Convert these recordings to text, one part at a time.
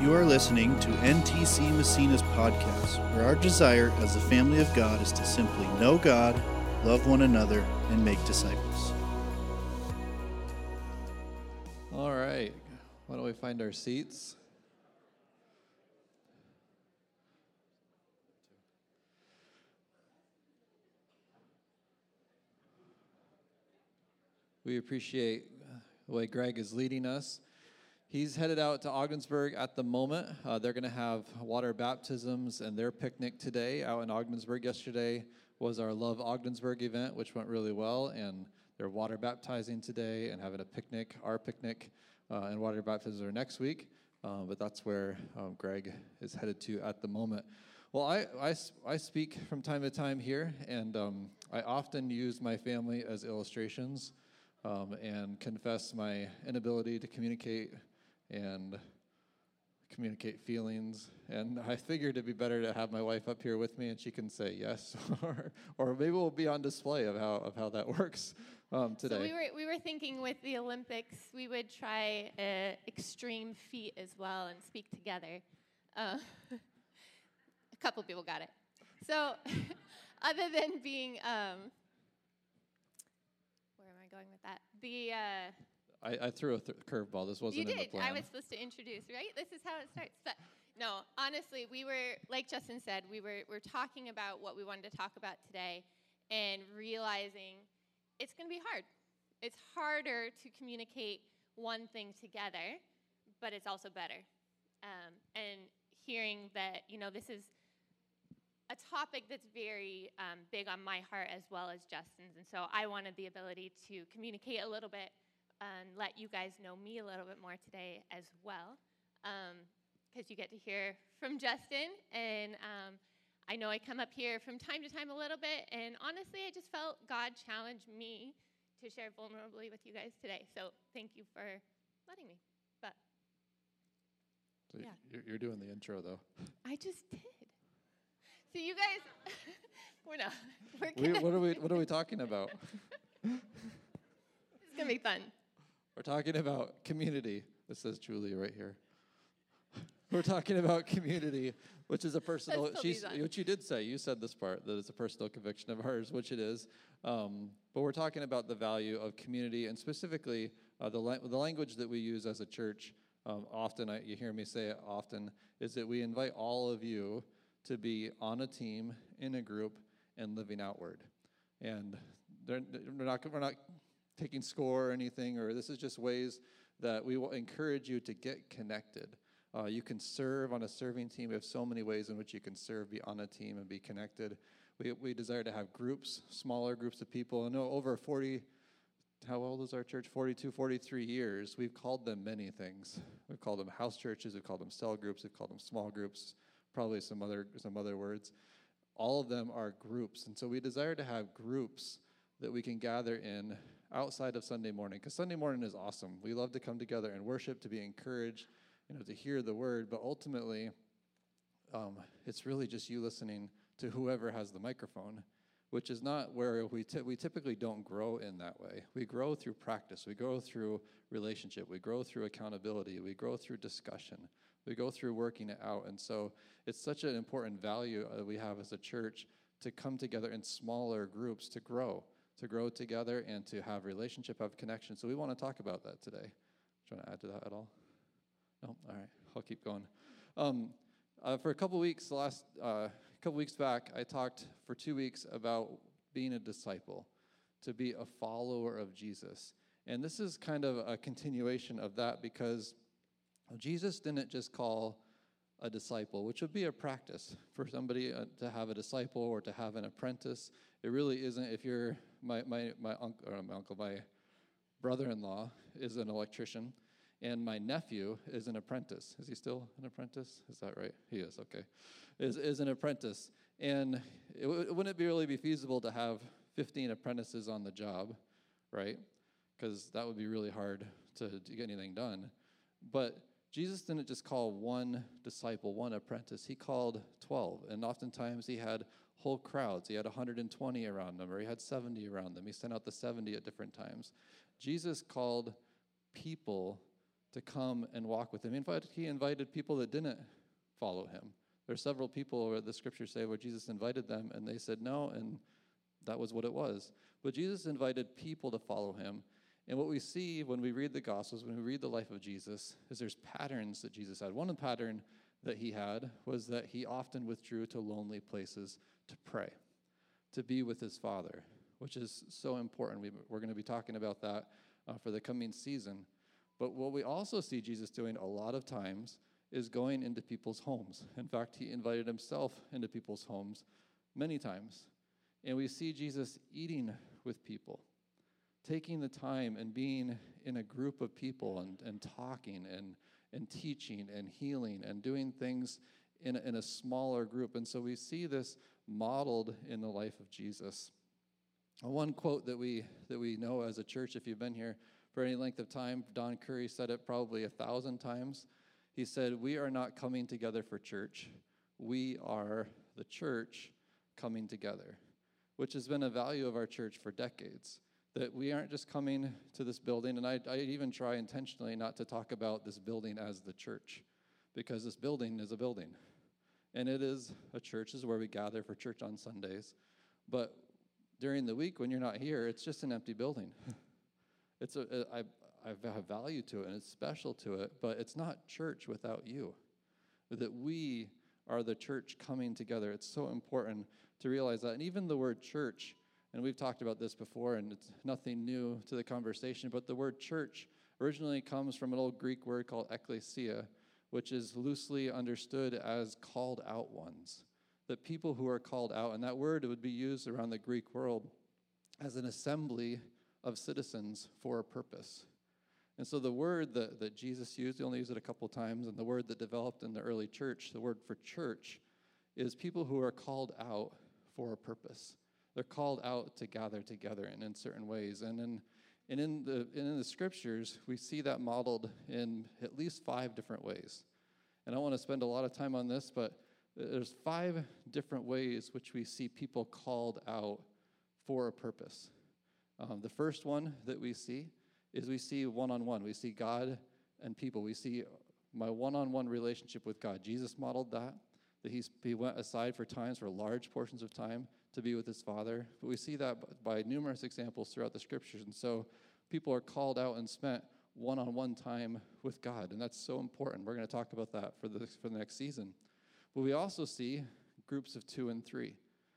You are listening to NTC Messina's podcast, where our desire as the family of God is to simply know God, love one another, and make disciples. All right. Why don't we find our seats? We appreciate the way Greg is leading us. He's headed out to Ogdensburg at the moment. They're going to have water baptisms and their picnic today out in Ogdensburg. Yesterday was our Love Ogdensburg event, which went really well, and they're water baptizing today and having a picnic. Our picnic and water baptisms are next week, but that's where Greg is headed to at the moment. Well, I speak from time to time here, and I often use my family as illustrations and confess my inability to communicate feelings, and I figured it'd be better to have my wife up here with me, and she can say yes, or maybe we'll be on display of how that works today. So we were thinking with the Olympics, we would try extreme feat as well and speak together. A couple people got it. So, other than being, where am I going with that? I threw a curveball. This wasn't in the plan. You did. I was supposed to introduce, right? This is how it starts. But no, honestly, we were, like Justin said, we're talking about what we wanted to talk about today and realizing it's going to be hard. It's harder to communicate one thing together, but it's also better. And hearing that, this is a topic that's very big on my heart as well as Justin's. And so I wanted the ability to communicate a little bit and let you guys know me a little bit more today as well, because you get to hear from Justin, and I know I come up here from time to time a little bit, and honestly, I just felt God challenged me to share vulnerably with you guys today, so thank you for letting me. But So yeah. You're doing the intro, though. I just did. So you guys, we're not. What are we talking about? It's going to be fun. We're talking about community. This says Julie right here. We're talking about community, which is a personal. What you did say. You said this part that it's a personal conviction of ours, which it is. But we're talking about the value of community, and specifically the language that we use as a church. Often, you hear me say it often, is that we invite all of you to be on a team, in a group, and living outward. And we're not taking score or anything, or this is just ways that we will encourage you to get connected. You can serve on a serving team. We have so many ways in which you can serve, be on a team, and be connected. We desire to have groups, smaller groups of people. I know over 40, how old is our church? 42, 43 years. We've called them many things. We've called them house churches. We've called them cell groups. We've called them small groups. Probably some other words. All of them are groups, and so we desire to have groups that we can gather in outside of Sunday morning, because Sunday morning is awesome. We love to come together and worship, to be encouraged, to hear the word, but ultimately, it's really just you listening to whoever has the microphone, which is not where we typically don't grow in that way. We grow through practice. We grow through relationship. We grow through accountability. We grow through discussion. We go through working it out. And so it's such an important value that we have as a church to come together in smaller groups to grow together and to have relationship, have connection. So we want to talk about that today. Do you want to add to that at all? No? All right. I'll keep going. For a couple weeks, couple weeks back, I talked for 2 weeks about being a disciple, to be a follower of Jesus. And this is kind of a continuation of that, because Jesus didn't just call a disciple, which would be a practice for somebody to have a disciple or to have an apprentice. It really isn't. If you're my brother-in-law is an electrician, and my nephew is an apprentice. Is he still an apprentice? Is that right? He is. Okay, is an apprentice, and it wouldn't really be feasible to have 15 apprentices on the job, right? Because that would be really hard to get anything done. But Jesus didn't just call one disciple, one apprentice. He called 12, and oftentimes he had whole crowds. He had 120 around him, or he had 70 around them. He sent out the 70 at different times. Jesus called people to come and walk with him. In fact, he invited people that didn't follow him. There are several people where the scriptures say where Jesus invited them and they said no, and that was what it was. But Jesus invited people to follow him. And what we see when we read the Gospels, when we read the life of Jesus, is there's patterns that Jesus had. One pattern that he had was that he often withdrew to lonely places to pray, to be with his Father, which is so important. We're going to be talking about that for the coming season. But what we also see Jesus doing a lot of times is going into people's homes. In fact, he invited himself into people's homes many times. And we see Jesus eating with people, taking the time and being in a group of people and talking and teaching and healing and doing things in a smaller group. And so we see this modeled in the life of Jesus. One quote that we know as a church, if you've been here for any length of time, Don Curry said it probably 1,000 times. He said, "We are not coming together for church. We are the church coming together," which has been a value of our church for decades. That we aren't just coming to this building, and I even try intentionally not to talk about this building as the church, because this building is a building. And it is a church. This is where we gather for church on Sundays. But during the week when you're not here, it's just an empty building. I have value to it, and it's special to it, but it's not church without you. That we are the church coming together. It's so important to realize that. And even the word church, and we've talked about this before, and it's nothing new to the conversation, but the word church originally comes from an old Greek word called ekklesia, which is loosely understood as called out ones. That people who are called out, and that word would be used around the Greek world as an assembly of citizens for a purpose. And so the word that Jesus used, he only used it a couple times, and the word that developed in the early church, the word for church, is people who are called out for a purpose. They're called out to gather together in certain ways. And in the scriptures, we see that modeled in at least 5 different ways. And I want to spend a lot of time on this, but there's 5 different ways which we see people called out for a purpose. The first one that we see is we see one-on-one. We see God and people. We see my one-on-one relationship with God. Jesus modeled that he went aside for times, for large portions of time, to be with his Father. But we see that by numerous examples throughout the scriptures. And so people are called out and spent one-on-one time with God. And that's so important. We're going to talk about that for the next season. But we also see groups of 2 and 3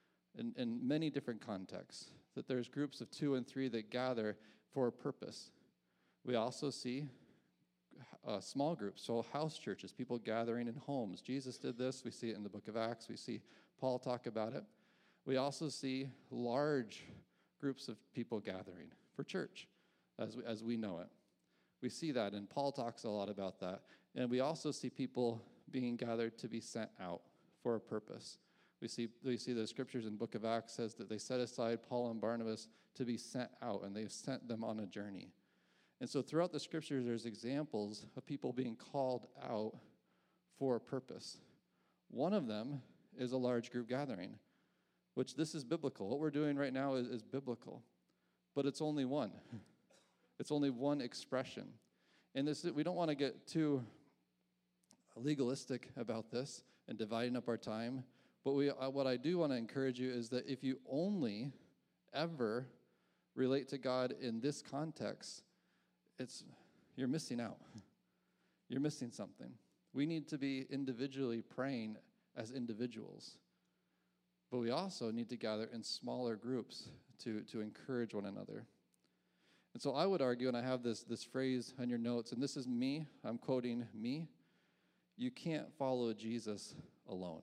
in many different contexts, that there's groups of 2 and 3 that gather for a purpose. We also see small groups, so house churches, people gathering in homes. Jesus did this. We see it in the book of Acts. We see Paul talk about it. We also see large groups of people gathering for church, as we know it. We see that, and Paul talks a lot about that. And we also see people being gathered to be sent out for a purpose. We see the scriptures in the book of Acts says that they set aside Paul and Barnabas to be sent out, and they've sent them on a journey. And so throughout the scriptures, there's examples of people being called out for a purpose. One of them is a large group gathering, which this is biblical. What we're doing right now is biblical, but it's only one. It's only one expression. And we don't want to get too legalistic about this and dividing up our time, but what I do want to encourage you is that if you only ever relate to God in this context, you're missing out. You're missing something. We need to be individually praying as individuals, but we also need to gather in smaller groups to encourage one another. And so I would argue, and I have this phrase on your notes, and this is me, I'm quoting me, you can't follow Jesus alone.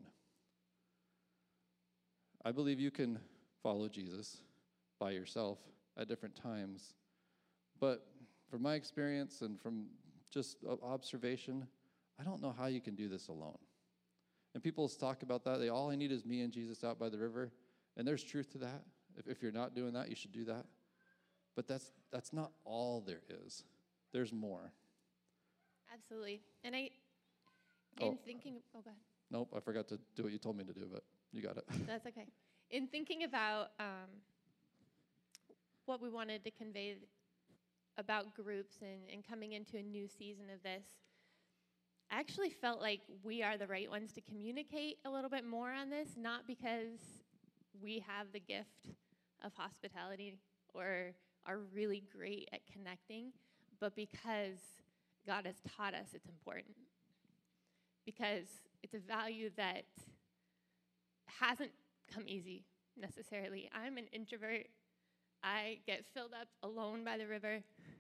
I believe you can follow Jesus by yourself at different times, but from my experience and from just observation, I don't know how you can do this alone. And people talk about that. All I need is me and Jesus out by the river, and there's truth to that. If you're not doing that, you should do that. But that's not all there is. There's more. Absolutely. And thinking, go ahead. Nope, I forgot to do what you told me to do, but you got it. That's okay. In thinking about what we wanted to convey about groups and coming into a new season of this, I actually felt like we are the right ones to communicate a little bit more on this, not because we have the gift of hospitality or are really great at connecting, but because God has taught us it's important. Because it's a value that hasn't come easy necessarily. I'm an introvert. I get filled up alone by the river.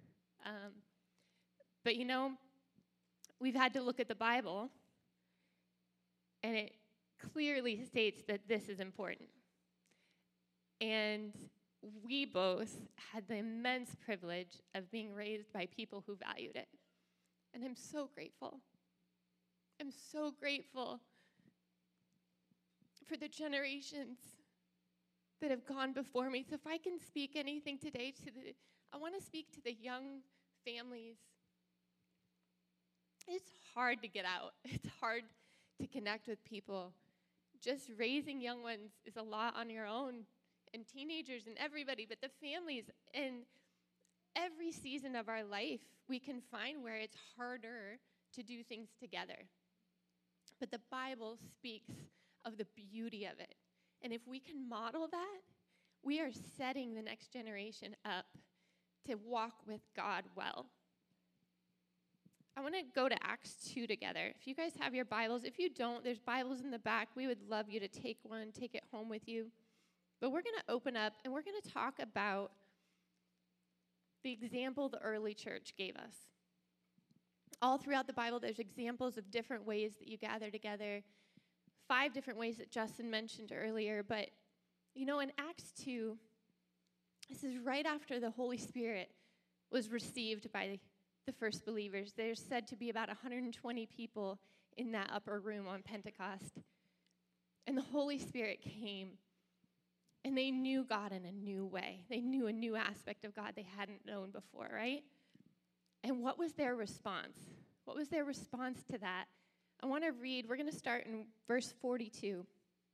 But we've had to look at the Bible, and it clearly states that this is important. And we both had the immense privilege of being raised by people who valued it. And I'm so grateful. I'm so grateful for the generations that have gone before me. So if I can speak anything today I want to speak to the young families. It's hard to get out. It's hard to connect with people. Just raising young ones is a lot on your own, and teenagers and everybody, but the families. In every season of our life, we can find where it's harder to do things together. But the Bible speaks of the beauty of it. And if we can model that, we are setting the next generation up to walk with God well. I want to go to Acts 2 together. If you guys have your Bibles, if you don't, there's Bibles in the back. We would love you to take one, take it home with you. But we're going to open up, and we're going to talk about the example the early church gave us. All throughout the Bible, there's examples of different ways that you gather together. 5 different ways that Justin mentioned earlier. But, in Acts 2, this is right after the Holy Spirit was received by the first believers. There's said to be about 120 people in that upper room on Pentecost. And the Holy Spirit came, and they knew God in a new way. They knew a new aspect of God they hadn't known before, right? And what was their response? What was their response to that? I want to read, we're going to start in verse 42.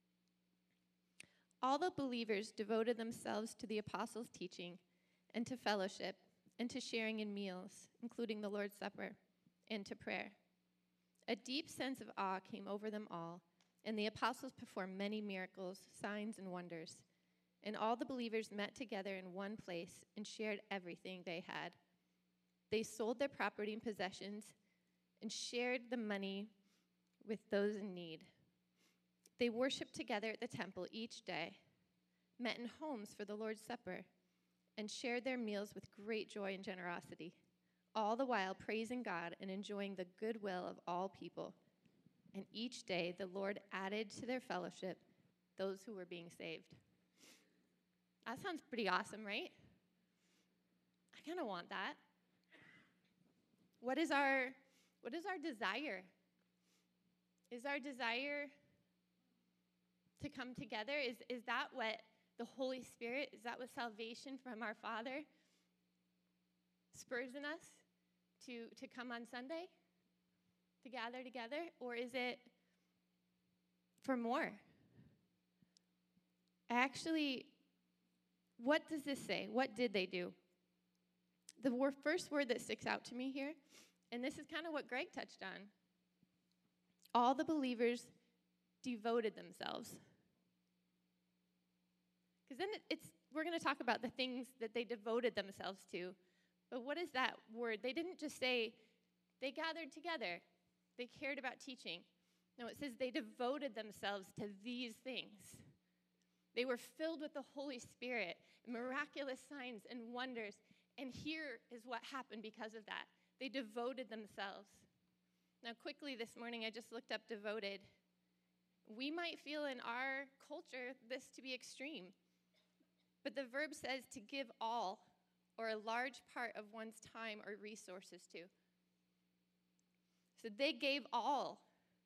All the believers devoted themselves to the apostles' teaching and to fellowship and to sharing in meals, including the Lord's Supper, and to prayer. A deep sense of awe came over them all, and the apostles performed many miracles, signs, and wonders. And all the believers met together in one place and shared everything they had. They sold their property and possessions and shared the money with those in need. They worshiped together at the temple each day, met in homes for the Lord's Supper, and shared their meals with great joy and generosity, all the while praising God and enjoying the goodwill of all people. And each day the Lord added to their fellowship those who were being saved. That sounds pretty awesome, right? I kind of want that. What is our desire? Is our desire to come together? Is that what the Holy Spirit, is that what salvation from our Father spurs in us to come on Sunday? To gather together? Or is it for more? What does this say? What did they do? The first word that sticks out to me here, and this is kind of what Greg touched on. All the believers devoted themselves. Because then we're going to talk about the things that they devoted themselves to. But what is that word? They didn't just say they gathered together. They cared about teaching. No, it says they devoted themselves to these things. They were filled with the Holy Spirit, miraculous signs and wonders. And here is what happened because of that. They devoted themselves. Now, quickly this morning, I just looked up devoted. We might feel in our culture this to be extreme. But the verb says to give all or a large part of one's time or resources to. So they gave all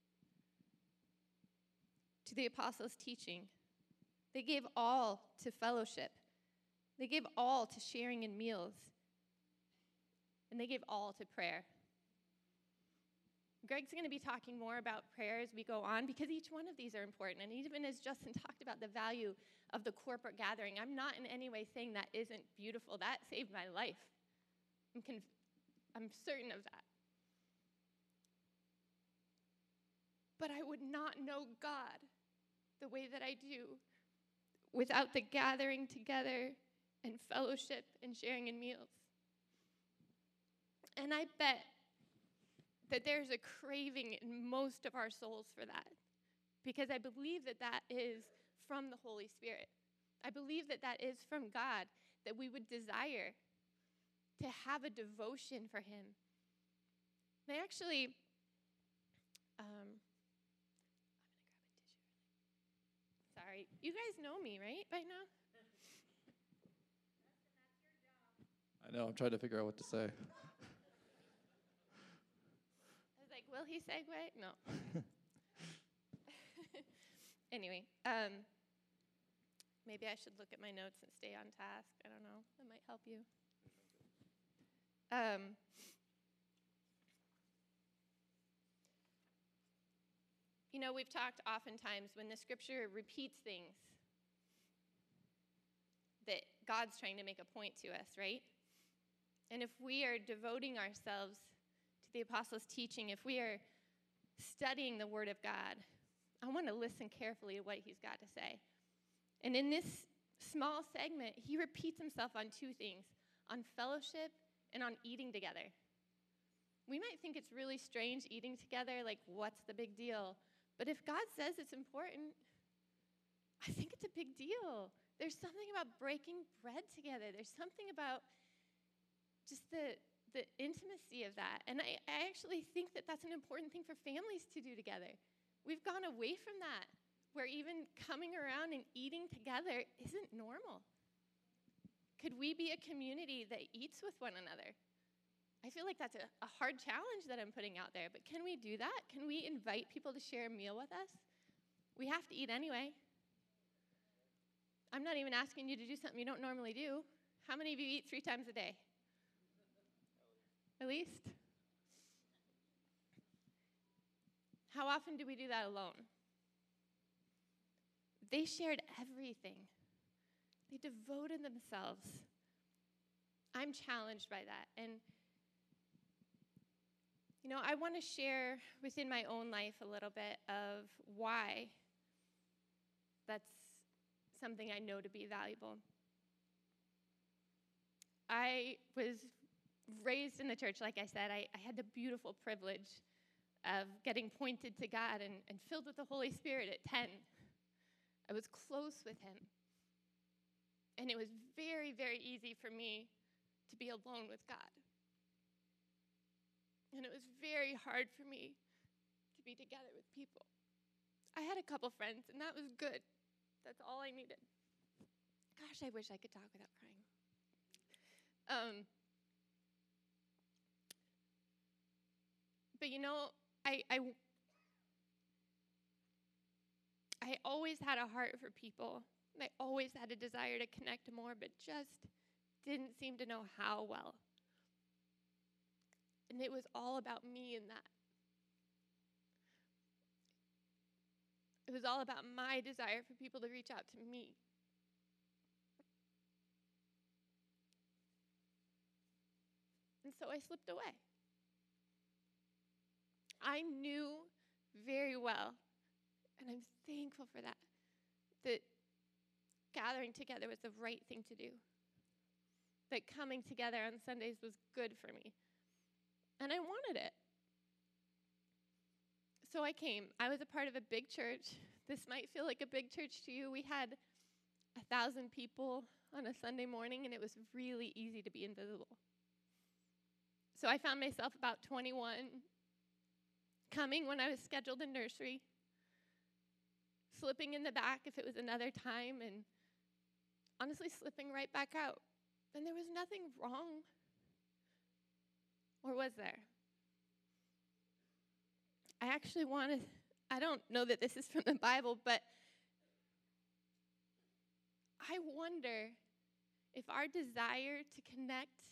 to the apostles' teaching. They gave all to fellowship. They gave all to sharing in meals. And they gave all to prayer. Greg's going to be talking more about prayer as we go on because each one of these are important. And even as Justin talked about the value of the corporate gathering, I'm not in any way saying that isn't beautiful. That saved my life. I'm certain of that. But I would not know God the way that I do without the gathering together and fellowship and sharing in meals. And I bet that there's a craving in most of our souls for that, because I believe that that is from the Holy Spirit. I believe that that is from God, that we would desire to have a devotion for him. And I actually, I'm going to grab a tissue. Sorry. You guys know me, right, by now? I know. I'm trying to figure out what to say. I was like, will he segue? No. Anyway, maybe I should look at my notes and stay on task. I don't know. That might help you. You know, we've talked oftentimes when the scripture repeats things that God's trying to make a point to us, right? And if we are devoting ourselves to the apostles' teaching, if we are studying the Word of God, I want to listen carefully to what he's got to say. And in this small segment, he repeats himself on two things, on fellowship and on eating together. We might think it's really strange eating together, like what's the big deal? But if God says it's important, I think it's a big deal. There's something about breaking bread together. There's something about just the intimacy of that. And I actually think that that's an important thing for families to do together. We've gone away from that, where even coming around and eating together isn't normal. Could we be a community that eats with one another? I feel like that's a hard challenge that I'm putting out there, but can we do that? Can we invite people to share a meal with us? We have to eat anyway. I'm not even asking you to do something you don't normally do. How many of you eat 3 times a day? At least? How often do we do that alone? They shared everything. They devoted themselves. I'm challenged by that. And, you know, I want to share within my own life a little bit of why that's something I know to be valuable. I was raised in the church, like I said. I had the beautiful privilege of getting pointed to God and filled with the Holy Spirit at 10. I was close with him. And it was very, very easy for me to be alone with God. And it was very hard for me to be together with people. I had a couple friends, and that was good. That's all I needed. Gosh, I wish I could talk without crying. But you know, I always had a heart for people. I always had a desire to connect more, but just didn't seem to know how well. And it was all about me in that. It was all about my desire for people to reach out to me. And so I slipped away. I knew very well, and I'm thankful for that, that gathering together was the right thing to do. That coming together on Sundays was good for me. And I wanted it. So I came. I was a part of a big church. This might feel like a big church to you. We had 1,000 people on a Sunday morning, and it was really easy to be invisible. So I found myself about 21, coming when I was scheduled in nursery, slipping in the back if it was another time, and honestly slipping right back out. And there was nothing wrong. Or was there? I don't know that this is from the Bible, but I wonder if our desire to connect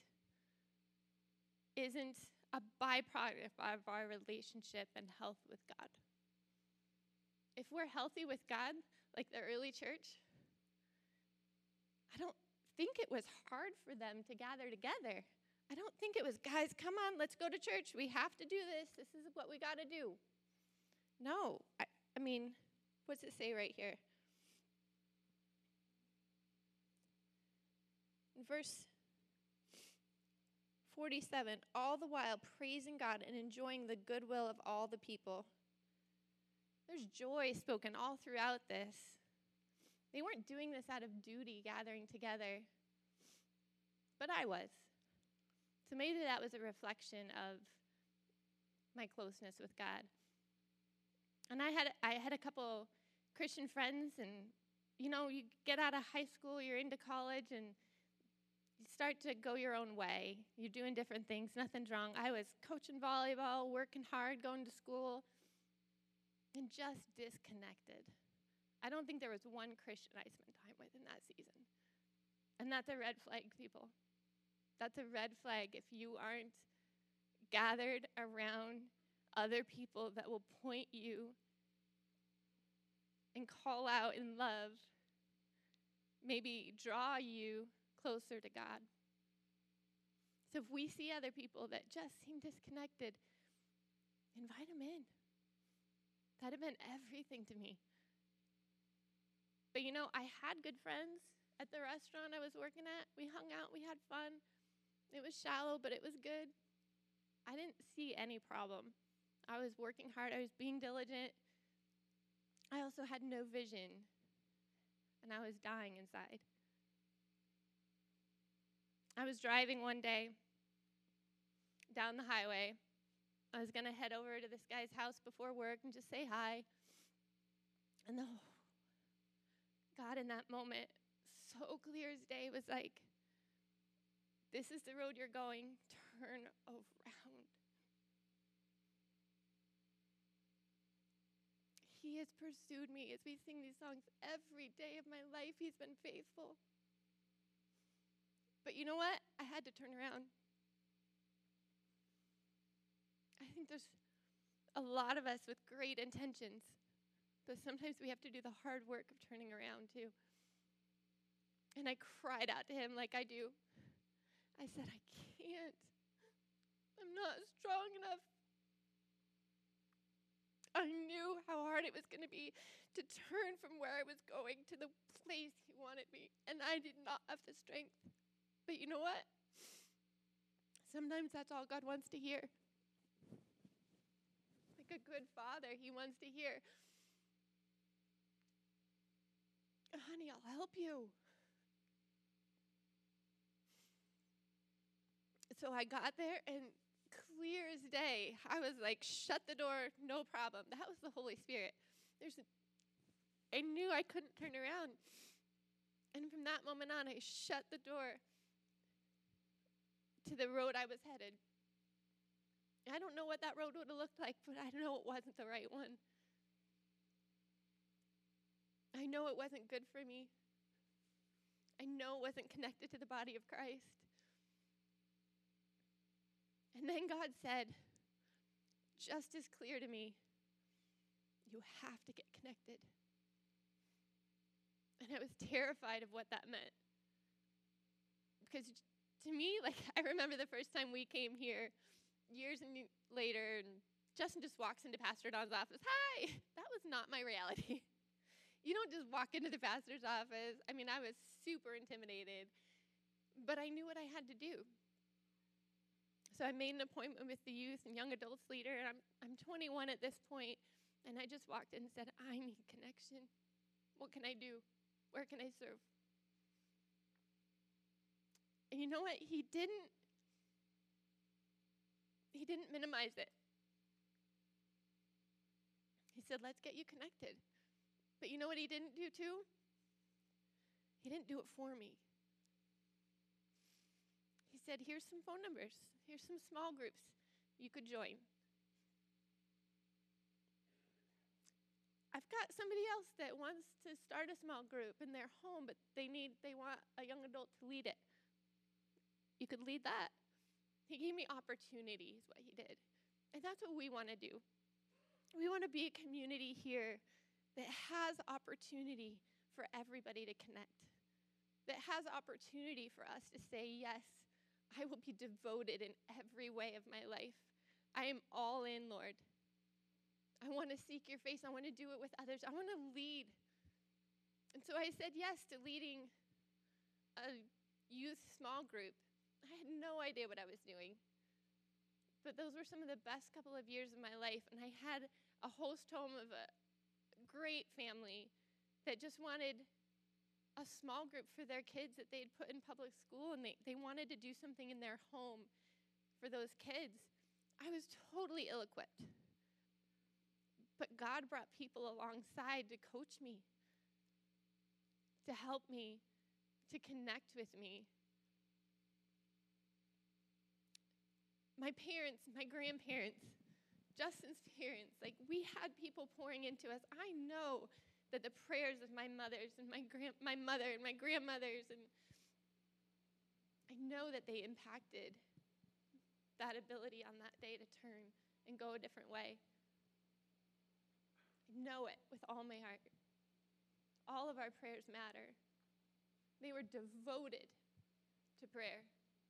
isn't a byproduct of our relationship and health with God. If we're healthy with God, like the early church, I don't think it was hard for them to gather together. I don't think it was, guys, come on, let's go to church. We have to do this. This is what we got to do. No. I mean, what's it say right here? In verse 47, all the while praising God and enjoying the goodwill of all the people. There's joy spoken all throughout this. They weren't doing this out of duty, gathering together, but I was. So maybe that was a reflection of my closeness with God. And I had a couple Christian friends, and you get out of high school, you're into college, and you start to go your own way. You're doing different things, nothing's wrong. I was coaching volleyball, working hard, going to school, and just disconnected. I don't think there was one Christian I spent time with in that season. And that's a red flag, people. That's a red flag if you aren't gathered around other people that will point you and call out in love, maybe draw you closer to God. So if we see other people that just seem disconnected, invite them in. That had meant everything to me. But I had good friends at the restaurant I was working at. We hung out, we had fun. It was shallow, but it was good. I didn't see any problem. I was working hard, I was being diligent. I also had no vision, and I was dying inside. I was driving one day down the highway. I was going to head over to this guy's house before work and just say hi. And God in that moment, so clear as day, was like, this is the road you're going, turn around. He has pursued me as we sing these songs every day of my life. He's been faithful. But you know what? I had to turn around. I think there's a lot of us with great intentions, but sometimes we have to do the hard work of turning around too. And I cried out to him like I do. I said, I can't. I'm not strong enough. I knew how hard it was going to be to turn from where I was going to the place he wanted me, and I did not have the strength. But you know what? Sometimes that's all God wants to hear. Like a good father, he wants to hear, honey, I'll help you. So I got there, and clear as day, I was like, shut the door, no problem. That was the Holy Spirit. I knew I couldn't turn around. And from that moment on, I shut the door to the road I was headed. I don't know what that road would have looked like, but I know it wasn't the right one. I know it wasn't good for me. I know it wasn't connected to the body of Christ. And then God said, just as clear to me, you have to get connected. And I was terrified of what that meant. Because to me, I remember the first time we came here, years later, and Justin just walks into Pastor Don's office. Hi! That was not my reality. You don't just walk into the pastor's office. I mean, I was super intimidated, but I knew what I had to do. So I made an appointment with the youth and young adults leader, and I'm 21 at this point, and I just walked in and said, I need connection. What can I do? Where can I serve? And you know what? He didn't minimize it. He said, let's get you connected. But you know what he didn't do too? He didn't do it for me. He said, here's some phone numbers. Here's some small groups you could join. I've got somebody else that wants to start a small group in their home, but they want a young adult to lead it. You could lead that. He gave me opportunity is what he did. And that's what we want to do. We want to be a community here that has opportunity for everybody to connect, that has opportunity for us to say, yes, I will be devoted in every way of my life. I am all in, Lord. I want to seek your face. I want to do it with others. I want to lead. And so I said yes to leading a youth small group. I had no idea what I was doing. But those were some of the best couple of years of my life. And I had a host home of a great family that just wanted a small group for their kids that they'd put in public school, and they wanted to do something in their home for those kids. I was totally ill-equipped. But God brought people alongside to coach me, to help me, to connect with me. My parents, my grandparents, Justin's parents, like, we had people pouring into us. I know that the prayers of my mothers and my mother and my grandmothers, and I know that they impacted that ability on that day to turn and go a different way. I know it with all my heart. All of our prayers matter. They were devoted to prayer.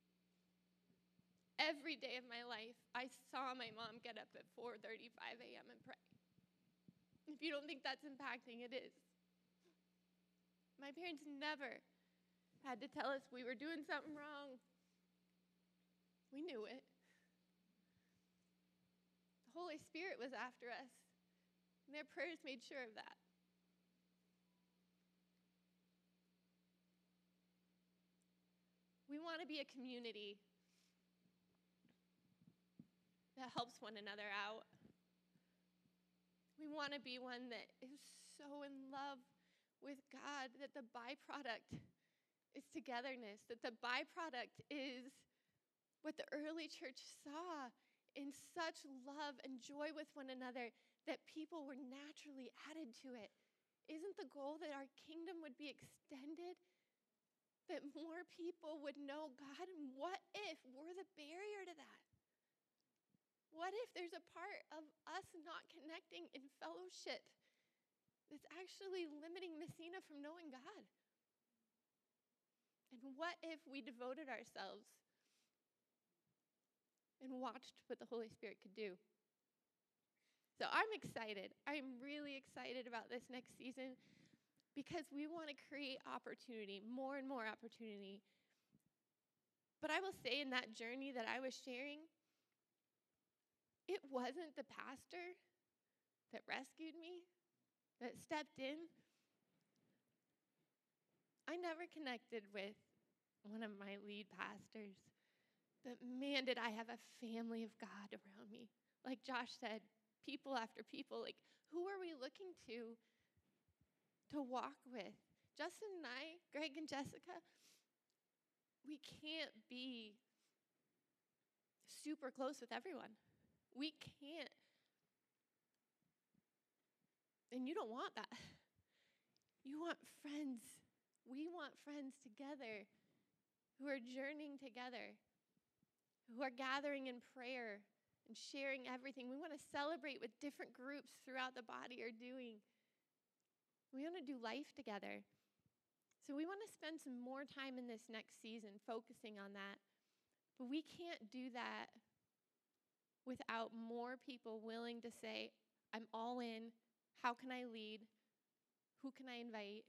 Every day of my life, I saw my mom get up at 4:35 a.m. and pray. If you don't think that's impacting, it is. My parents never had to tell us we were doing something wrong. We knew it. The Holy Spirit was after us, and their prayers made sure of that. We want to be a community that helps one another out. We want to be one that is so in love with God that the byproduct is togetherness, that the byproduct is what the early church saw in such love and joy with one another that people were naturally added to it. Isn't the goal that our kingdom would be extended? That more people would know God? And what if we're the barrier to that? What if there's a part of us not connecting in fellowship that's actually limiting Messina from knowing God? And what if we devoted ourselves and watched what the Holy Spirit could do? So I'm excited. I'm really excited about this next season because we want to create opportunity, more and more opportunity. But I will say, in that journey that I was sharing, it wasn't the pastor that rescued me, that stepped in. I never connected with one of my lead pastors, but man, did I have a family of God around me. Like Josh said, people after people. Like, who are we looking to walk with? Justin and I, Greg and Jessica, we can't be super close with everyone. We can't. And you don't want that. You want friends. We want friends together who are journeying together, who are gathering in prayer and sharing everything. We want to celebrate what different groups throughout the body are doing. We want to do life together. So we want to spend some more time in this next season focusing on that. But we can't do that without more people willing to say, I'm all in. How can I lead? Who can I invite?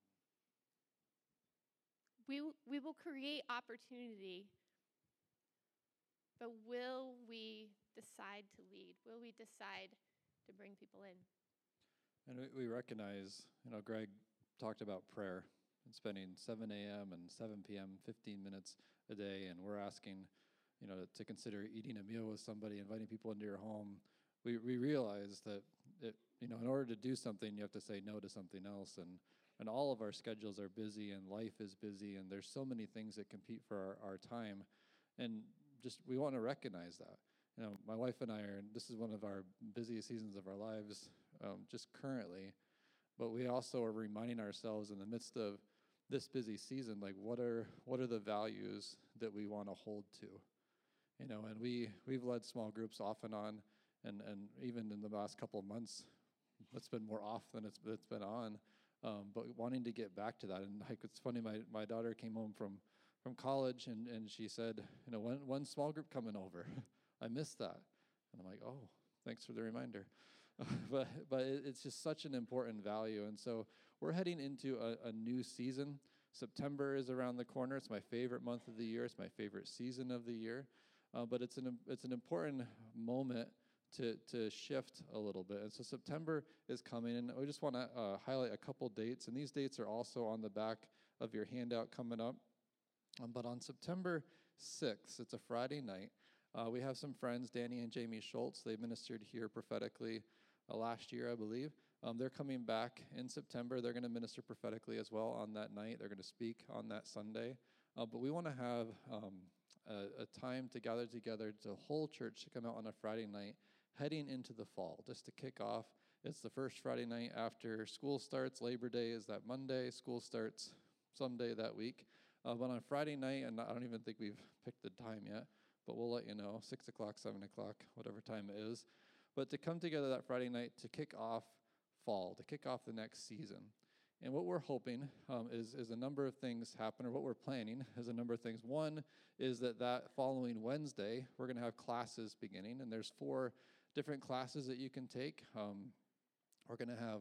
We will create opportunity, but will we decide to lead? Will we decide to bring people in? And we recognize, Greg talked about prayer and spending 7 a.m. and 7 p.m., 15 minutes a day, and we're asking, to consider eating a meal with somebody, inviting people into your home. We realize that, in order to do something, you have to say no to something else, and all of our schedules are busy, and life is busy, and there's so many things that compete for our time, and just we want to recognize that. My wife and I this is one of our busiest seasons of our lives, just currently, but we also are reminding ourselves in the midst of this busy season, like what are the values that we want to hold to, and we've led small groups off and on, and even in the last couple of months, it's been more off than it's been on, but wanting to get back to that. And like, it's funny, my daughter came home from from college, and she said, one small group coming over. I missed that. And I'm like, oh, thanks for the reminder. but it's just such an important value. And so we're heading into a new season. September is around the corner. It's my favorite month of the year. It's my favorite season of the year. But it's an important moment to shift a little bit. And so September is coming, and we just want to highlight a couple dates. And these dates are also on the back of your handout coming up. But on September 6th, it's a Friday night, we have some friends, Danny and Jamie Schultz. They ministered here prophetically last year, I believe. They're coming back in September. They're going to minister prophetically as well on that night. They're going to speak on that Sunday. But we want to have a time to gather together, the whole church to come out on a Friday night, heading into the fall, just to kick off. It's the first Friday night after school starts. Labor Day is that Monday. School starts someday that week. But on Friday night, and I don't even think we've picked the time yet, but we'll let you know, 6 o'clock, 7 o'clock, whatever time it is. But to come together that Friday night to kick off fall, to kick off the next season. And what we're hoping is a number of things happen, or what we're planning is a number of things. One is that following Wednesday, we're going to have classes beginning, and there's 4 different classes that you can take. We're going to have,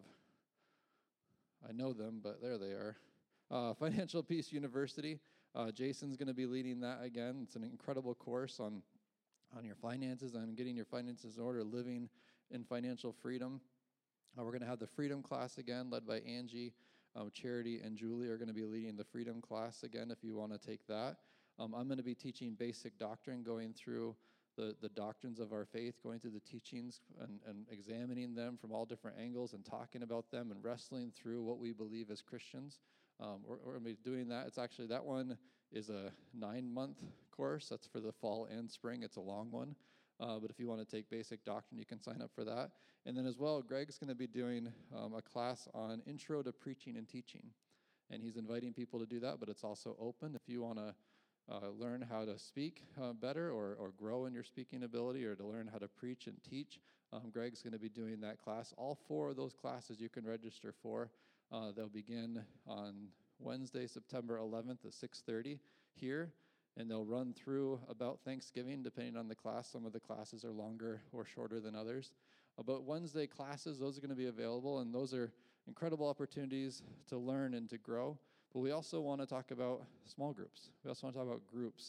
I know them, but there they are. Financial Peace University. Jason's going to be leading that again. It's an incredible course on your finances, on getting your finances in order, living in financial freedom. We're going to have the Freedom class again, led by Angie. Charity and Julie are going to be leading the Freedom class again, if you want to take that. I'm going to be teaching basic doctrine, going through the doctrines of our faith, going through the teachings and examining them from all different angles and talking about them and wrestling through what we believe as Christians. We're going to be doing that. It's actually, that one is a 9-month course. That's for the fall and spring. It's a long one. But if you want to take basic doctrine, you can sign up for that. And then as well, Greg's going to be doing a class on intro to preaching and teaching. And he's inviting people to do that, but it's also open. If you want to learn how to speak better or grow in your speaking ability, or to learn how to preach and teach, Greg's going to be doing that class. All 4 of those classes you can register for. They'll begin on Wednesday, September 11th at 6:30 here, and they'll run through about Thanksgiving, depending on the class. Some of the classes are longer or shorter than others. But Wednesday classes, those are going to be available, and those are incredible opportunities to learn and to grow. But we also want to talk about small groups. We also want to talk about groups.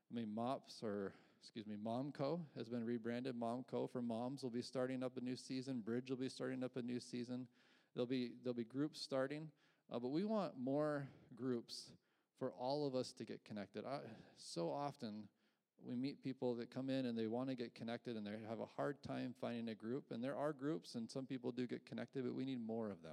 Momco has been rebranded. Momco for moms will be starting up a new season. Bridge will be starting up a new season. There'll be groups starting, but we want more groups for all of us to get connected. So often we meet people that come in and they want to get connected and they have a hard time finding a group. And there are groups, and some people do get connected, but we need more of them.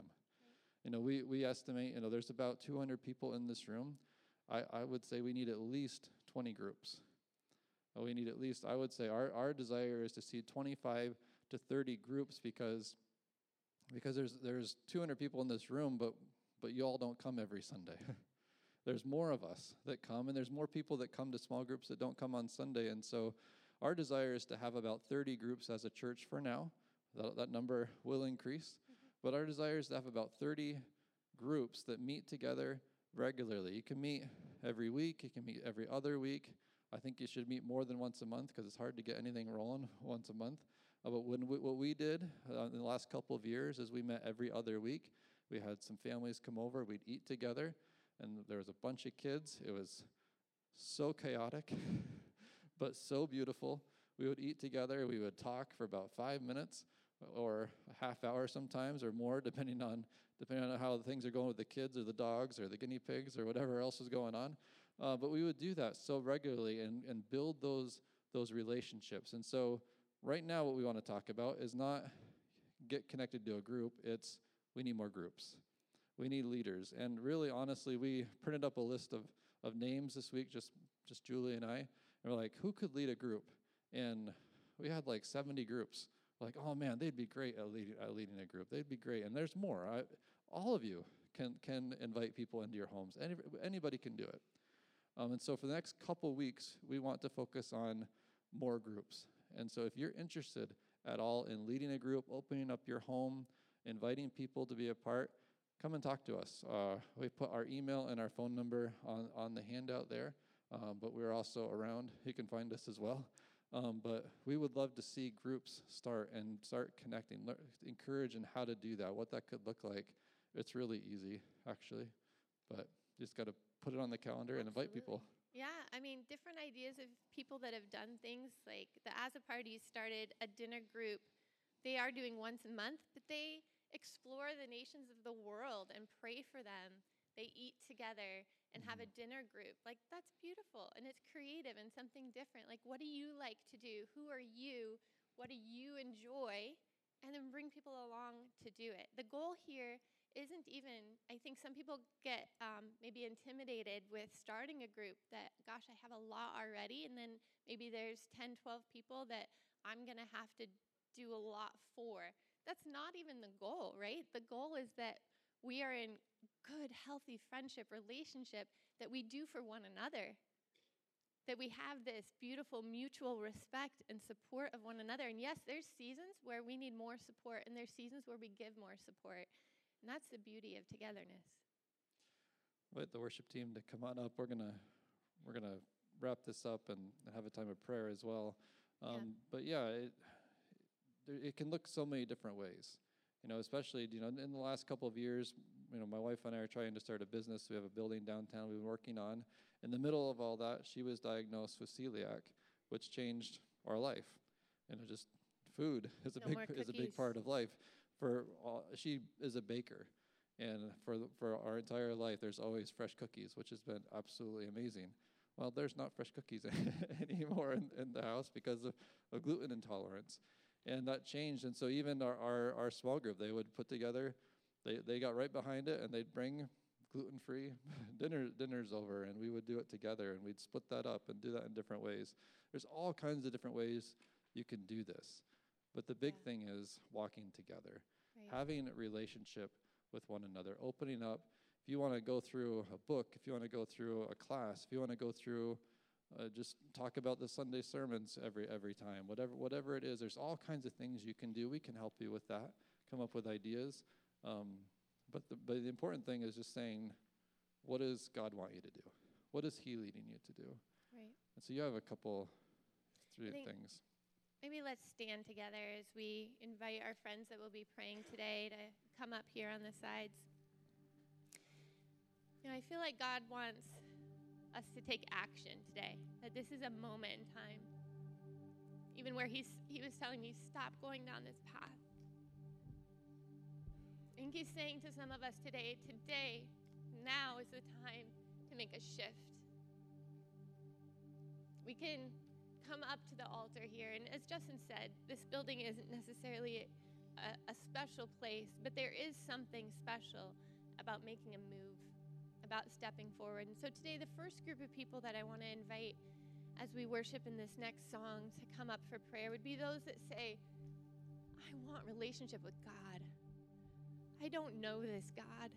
We estimate, there's about 200 people in this room. I would say we need at least 20 groups. We need at least, I would say our desire is to see 25 to 30 groups because there's 200 people in this room, but you all don't come every Sunday. There's more of us that come, and there's more people that come to small groups that don't come on Sunday. And so our desire is to have about 30 groups as a church for now. That number will increase. But our desire is to have about 30 groups that meet together regularly. You can meet every week. You can meet every other week. I think you should meet more than once a month because it's hard to get anything rolling once a month. But what we did in the last couple of years is we met every other week. We had some families come over. We'd eat together, and there was a bunch of kids. It was so chaotic, but so beautiful. We would eat together. We would talk for about 5 minutes or a half hour sometimes or more, depending on how things are going with the kids or the dogs or the guinea pigs or whatever else is going on. But we would do that so regularly and build those relationships. And so right now what we want to talk about is not get connected to a group. It's we need more groups. We need leaders. And really, honestly, we printed up a list of names this week, just Julie and I. And we're like, who could lead a group? And we had like 70 groups. We're like, oh man, they'd be great at leading a group. They'd be great. And there's more. All of you can invite people into your homes. Anybody can do it. And so for the next couple weeks, we want to focus on more groups. And so if you're interested at all in leading a group, opening up your home, inviting people to be a part, come and talk to us. We put our email and our phone number on the handout there. but we're also around. You can find us as well. But we would love to see groups start connecting, encourage in how to do that, what that could look like. It's really easy, actually, but you just got to put it on the calendar and invite people. Yeah, I mean, different ideas of people that have done things, like the As a Party started a dinner group. They are doing once a month, but they explore the nations of the world and pray for them. They eat together and have a dinner group. Like, that's beautiful, and it's creative and something different. Like, what do you like to do? Who are you? What do you enjoy? And then bring people along to do it. The goal here isn't even, I think some people get maybe intimidated with starting a group that, gosh, I have a lot already, and then maybe there's 10, 12 people that I'm going to have to do a lot for. That's not even the goal, right? The goal is that we are in good, healthy friendship, relationship that we do for one another, that we have this beautiful mutual respect and support of one another. And yes, there's seasons where we need more support, and there's seasons where we give more support. And that's the beauty of togetherness. Invite the worship team to come on up. We're gonna wrap this up and have a time of prayer as well. But yeah, it can look so many different ways. Especially in the last couple of years, my wife and I are trying to start a business. We have a building downtown we've been working on. In the middle of all that, she was diagnosed with celiac, which changed our life. Just food is a big part of life. She is a baker, and for our entire life, there's always fresh cookies, which has been absolutely amazing. Well, there's not fresh cookies anymore in the house because of gluten intolerance, and that changed. And so even our small group, they would put together, they got right behind it, and they'd bring gluten-free dinners over, and we would do it together, and we'd split that up and do that in different ways. There's all kinds of different ways you can do this. But the big thing is walking together, having a relationship with one another, opening up. If you want to go through a book, if you want to go through a class, if you want to go through just talk about the Sunday sermons every time, whatever it is, there's all kinds of things you can do. We can help you with that, come up with ideas. But the important thing is just saying, what does God want you to do? What is he leading you to do? Right. And so you have three things. Maybe let's stand together as we invite our friends that will be praying today to come up here on the sides. I feel like God wants us to take action today, that this is a moment in time, even where he was telling me, stop going down this path. I think he's saying to some of us today, now is the time to make a shift. We can come up to the altar here, and as Justin said, this building isn't necessarily a special place, but there is something special about making a move, about stepping forward. And so today, the first group of people that I want to invite as we worship in this next song to come up for prayer would be those that say, I want relationship with God. I don't know this God.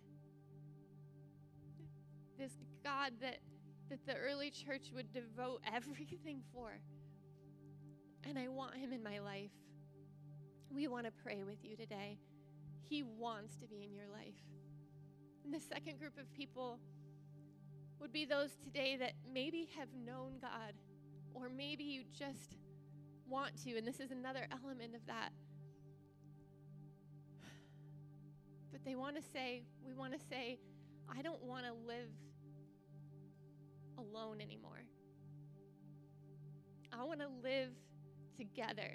This God that the early church would devote everything for. And I want him in my life. We want to pray with you today. He wants to be in your life. And the second group of people would be those today that maybe have known God, or maybe you just want to, and this is another element of that. But we want to say, I don't want to live alone anymore. I want to live together.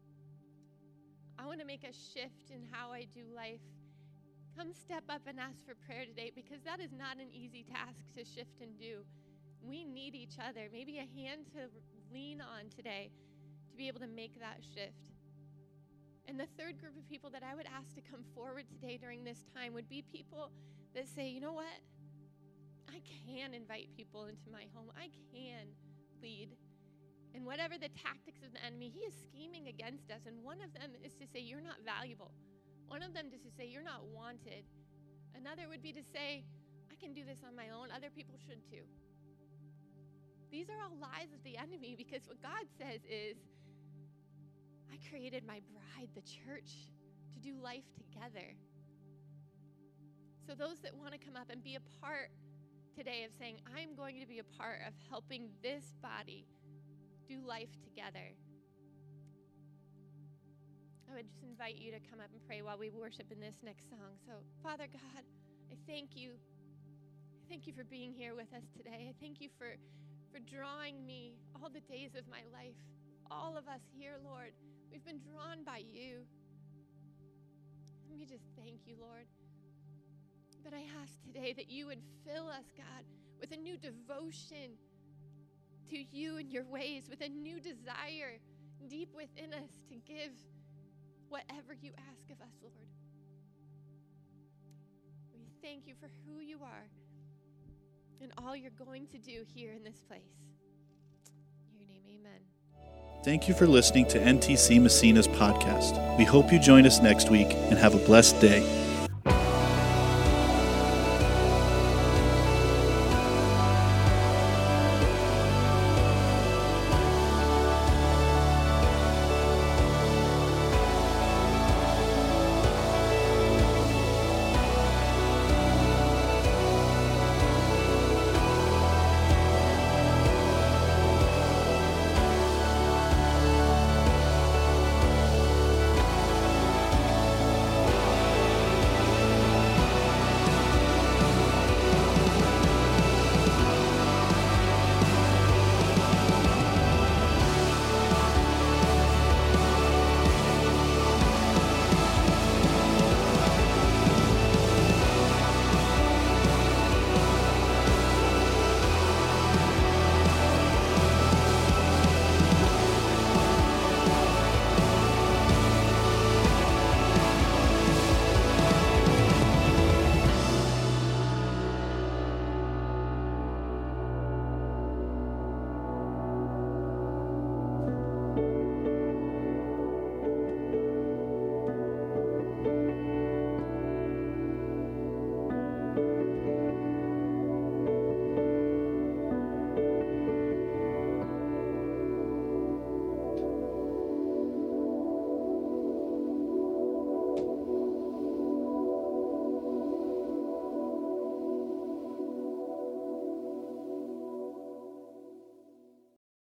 I want to make a shift in how I do life. Come step up and ask for prayer today, because that is not an easy task to shift and do. We need each other. Maybe a hand to lean on today to be able to make that shift. And the third group of people that I would ask to come forward today during this time would be people that say, you know what? I can invite people into my home. I can lead. And whatever the tactics of the enemy, he is scheming against us. And one of them is to say, you're not valuable. One of them is to say, you're not wanted. Another would be to say, I can do this on my own. Other people should too. These are all lies of the enemy, because what God says is, I created my bride, the church, to do life together. So those that want to come up and be a part today of saying, I'm going to be a part of helping this body do life together. I would just invite you to come up and pray while we worship in this next song. So, Father God, I thank you. I thank you for being here with us today. I thank you for drawing me all the days of my life. All of us here, Lord, we've been drawn by you. Let me just thank you, Lord. But I ask today that you would fill us, God, with a new devotion to you and your ways, with a new desire deep within us to give whatever you ask of us, Lord. We thank you for who you are and all you're going to do here in this place. In your name, amen. Thank you for listening to NTC Massena's podcast. We hope you join us next week and have a blessed day.